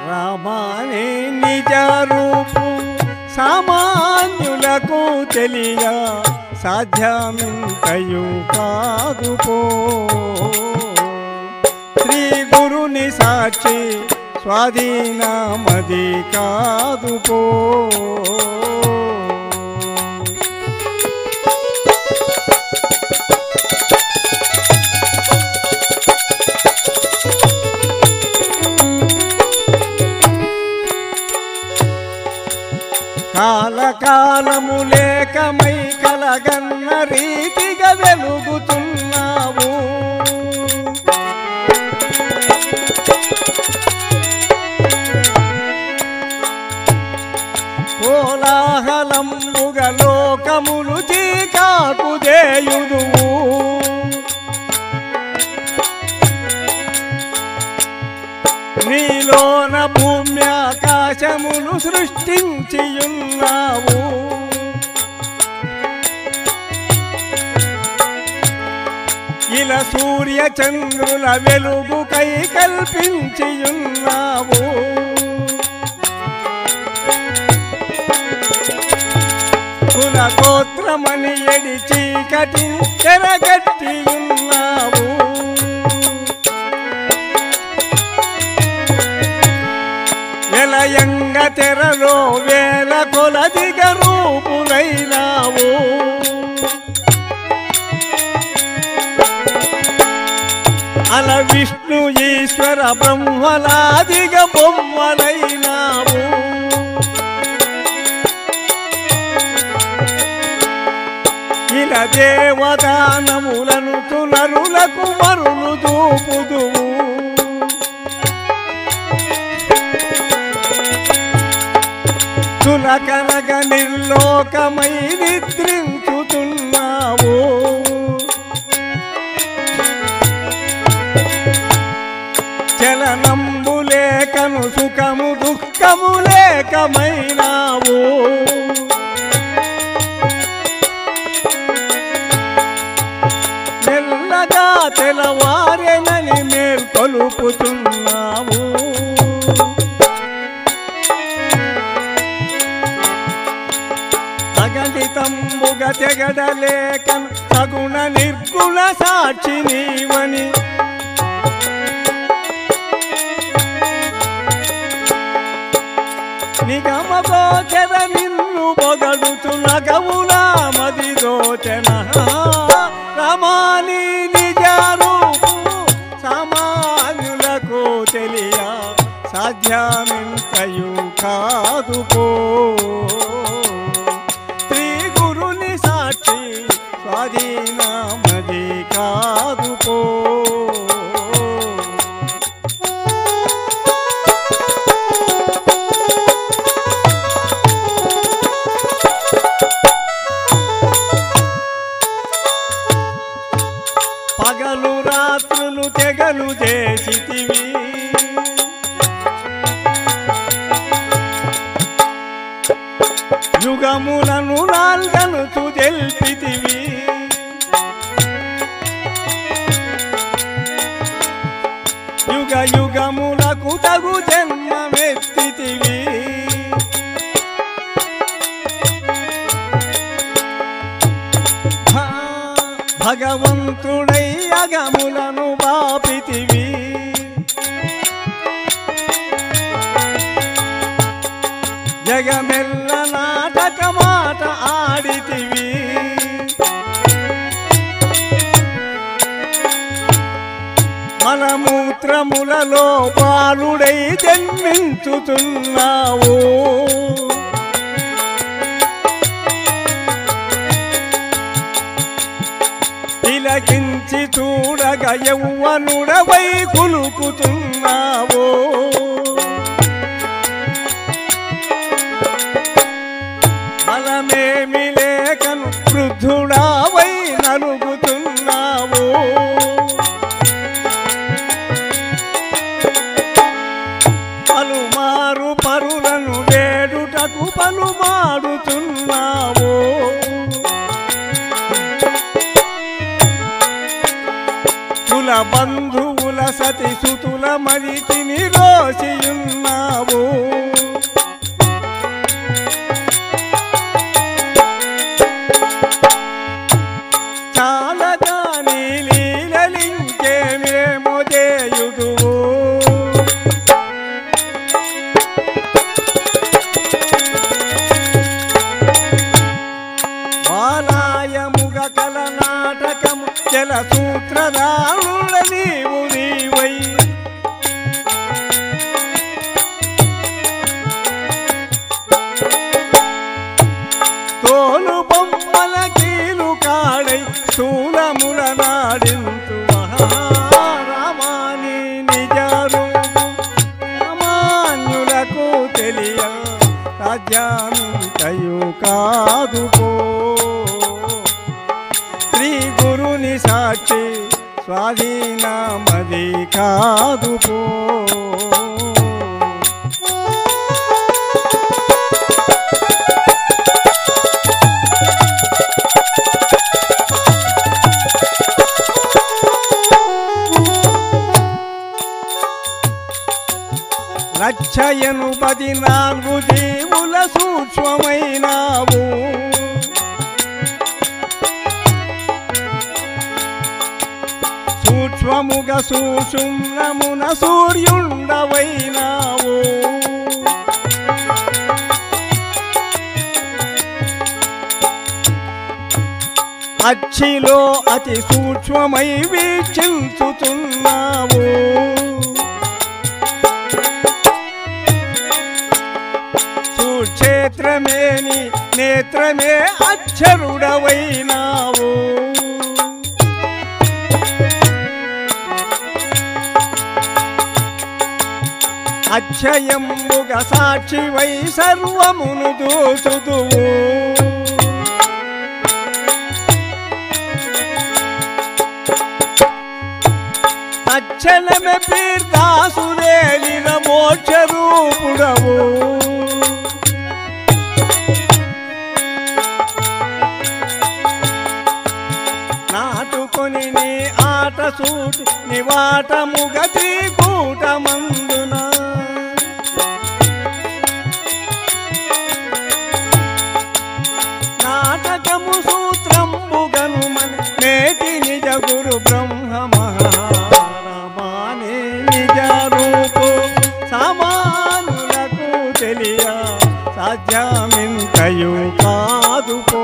రామాని నిజ రూపు సామాన్యులకు తెలియ సాధ్యమింతయు కాదు పో. శ్రీ గురుని సాక్షి స్వాధీనమది కాదు పో. కాలకాలము లేకమై కలగన్న రీతిగా వెలుగుతున్నావు. కోలాహలంబుగ లోకములు చీకాకు చేయుదువు. నీలోన భూమి ఆకాశములు సృష్టించియున్నావు. ఇలా సూర్య చంద్రుల వెలుగు కై కల్పించియున్నావు. కుల గోత్రమని ఎడి చీకటి తెరగట్టియున్నావు. వెలయంగ తెరలో వేల కొలదిగ రూపులైనావు. అల విష్ణు ఈశ్వర బ్రహ్మలాదిగ బొమ్మలైనావు. ఇలా దేవదానములను తునరులకు మరులు దూపుదువు. తులకనగ నిర్లోకమై నిద్రించుతున్నావు. చలనంబు లేకను సుఖము దుఃఖము లేకమైనావు. మెల్లగా తెలవారెనని మేల్కొలుపుతున్నావు. అగణితంబుగ తెగడలేకను సగుణ నిర్గుణ సాక్షి నీవని నిగమ గోచర నిన్ను పొగడుతు నగవులా మది దోచన. రమాని నిజ రూపు సామాన్యులకు తెలియ సాధ్యమింతయు కాదు పో. శ్రీ గురుని సాక్షి స్వాధీనమది కాదు పో. పగలు రాత్రులు తెగలు చేసితివి. యుగములను నాల్గను తెలిపితివి. యుగ యుగములకు తగు జన్మమెత్తితివి. భగవంతుడై అగములను బాపితివి. జగమెల్ల నాటక మాట ఆడితివి. మలమూత్రములలో బాలుడై జన్మించుతున్నావు. తిలకించి చూడగ యౌవనుడవై కులుకుతున్నావు. బలమేమి లేకను వృద్ధుడావై నలుగుతున్నావు. పలుమారు పరులను వేడుటకు పలుమాడుతున్నావు. కుల బంధువుల సతి సుతుల మరిచి నిరోసియున్నావు చాలగా నీ లీలలింకేమేమో చేయుదువు బాలాయముగ కల నాటకము జల సూత్రధారుల నీవు నీవై తోలు బొమ్మల కీలు కాడై స్థూలముల నాడింతు మహారామాని నిజరూపు సామాన్యులకు తెలియ రాజ్యామింతయు కాదు పో శ్రీ గురుని సాక్షి స్వాధీనమది కాదు పో లక్షయను 14 జీవుల సూక్ష్మమైనావు సూక్ష్మముగ సూక్ష్మమున సూర్యుండవైనావు అచ్చిలో అతి సూక్ష్మమై వీక్షించుతున్నావు క్షేత్రమేని నేత్రమే అక్షరుడవైనావు అక్షయంబుగ సాక్షివై సర్వమును దూసుదువు తక్షణమే పీర్దాసులేలిన మోక్షరూపుడవు నాటుకొని నీ ఆట సూటి నివాటముగ త్రికూటమందున నాటకము సూత్రంబుగను మన నేటి నిజ గురు బ్రహ్మ మహారామానే నిజ రూపు సామానులకు తెలియ సాధ్యమింతయు కాదు పో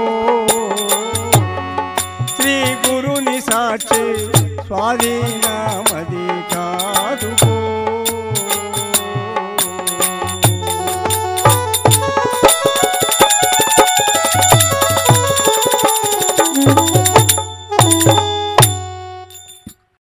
శ్రీ గురుని సాక్షి స్వాధీనమది కాదు